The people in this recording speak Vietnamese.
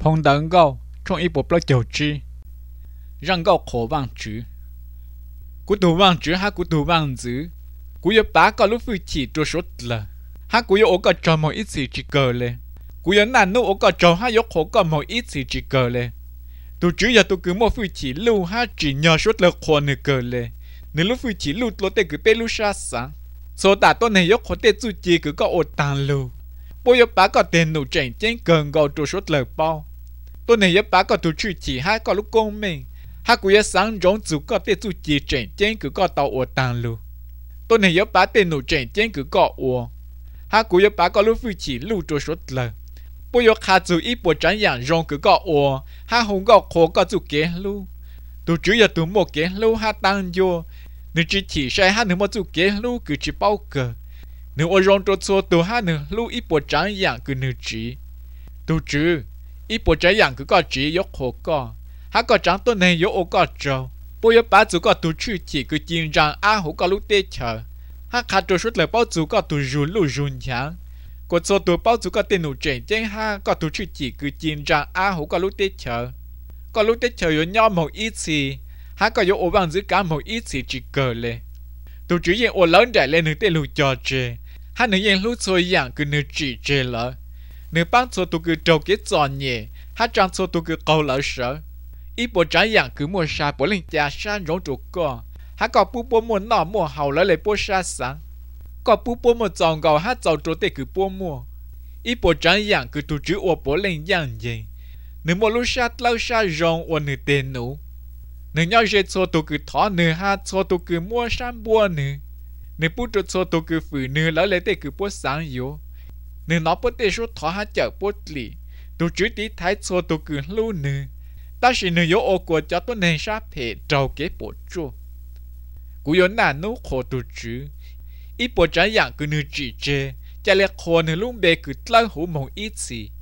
碰等高从一波不九支，让高可望值。古土望值哈古土望值，古有把个路飞起做说了，哈古有我个做某一次只个嘞，古有难路我个做哈有可个某一次只个嘞，tu chữ giờ tu cứ mua phi chỉ lưu ha chỉ nhờ số lượng khoan nữa cơ lệ, nếu lúc phi chỉ lưu tôi tê cứ bé lưu sa sáng, số ta tôi này có tê chú chỉ cứ có ô tàn lưu, bây giờ bà có tiền nụ chèn chén cần gọi tu số lượng bao, tôi này bà có tu chữ chỉ ha có lúc công mình, ha cũng sáng rong chú có tê chú chỉ chèn chén cứ có tàu ô tàn lưu, tôi này bà tiền nụ chèn chén cứ có ô, ha cũng bà có lúc phi chỉ lưu tu số lượng. Bây giờ khá chú ý bộ tránh dạng rong cứ gọi ồ, ha không gọi khổ gọi chú kế lưu. Tụ chứ giờ tụ một kế lưu ha tăng vô, nếu chỉ sai ha nếu mà chú kế lưu cứ chỉ bao cờ. Nếu ở rong trô xô tụ ha nếu lưu ý bộ tránh dạng cứ nếu chỉ. Tụ chứ, ý bộ tránh dạng cứ gọi chỉ yếu khổ gọi, ha gọi trắng tôi này yếu ổ gọi trâu. Bây giờ bà chú gọi tụ chứ chỉ cứ chinh rằng á hữu gọi lúc tê chờ. Ha khá trô suốt lời bao chú gọi tụ rùn lưu rùn nhàng. Có số tụ bao chú có tên nụ chèn chén ha, có tụ chữ chỉ cứ chinh rằng á hữu có lúc tết chờ. Có lúc tết chờ yếu nhau một ít gì, ha có yếu ổ bằng giữ cả một ít gì chỉ cờ lệ. Tụ chữ yên ổ lớn đại lên nữ tên lù trò chê, ha nữ yên lúc xôi dạng cứ nữ chỉ chê lỡ. Nữ bán số tụ cứ trâu kết giòn nhẹ, ha trang số tụ cứ câu lỡ sở. Ý bộ trái dạng cứ mua xa bộ lên cha xa rỗng trụ co, ha có bố bố mua nọ mua hầu lỡ lệ bố xa sáng. Có bố bố một dòng gạo hát dòng trô tê cứ bố mua. Ý bộ trắng dạng cứ tụ chữ ổ bố lên dạng gì. Nếu một lúc sát lâu xa rong ổ nữ tên nụ. Nếu nhau dễ cho tụ cứ thó nữ hát cho tụ cứ mua sáng bùa nữ. Nếu bố trô cho tụ cứ phử nữ lỡ lệ tê cứ bố sáng yếu. Nếu nó bố tê số thó hát chở bố lì. Tụ chữ tí thái cho tụ cứ lưu nữ. Ta chỉ nữ yếu ổ của cho tụ nên sát thể trâu kế bộ chô. Cú yếu nà nụ khổ tụ chữ. Ý bộ trái dạng cứ nữ chỉ chê, chả lẽ khổ nữ lúc bê cứ lâu hữu mong ít gì.